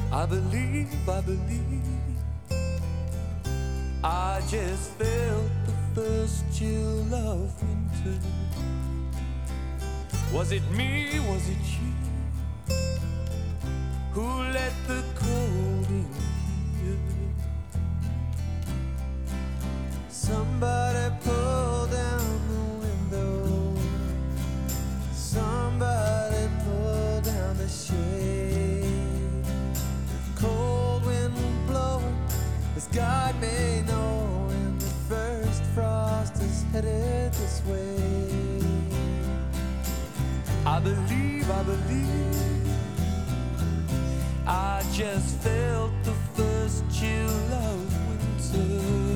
I believe, I just felt the first chill of winter. Was it me, was it you, who let the cold in here? Somebody pull down the window, somebody pull down the shade. Cold wind blowing, as God may know, and the first frost is headed this way. I believe, I just felt